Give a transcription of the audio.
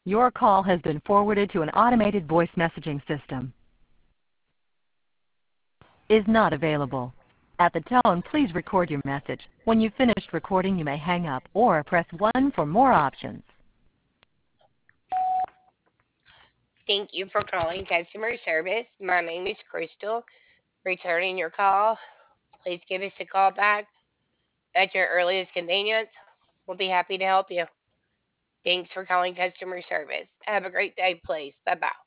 Your call has been forwarded to an automated voice messaging system. Is not available. At the tone, please record your message. When you've finished recording, you may hang up or press 1 for more options. Thank you for calling customer service. My name is Crystal. Returning your call. Please give us a call back at your earliest convenience. We'll be happy to help you. Thanks for calling customer service. Have a great day, please. Bye bye.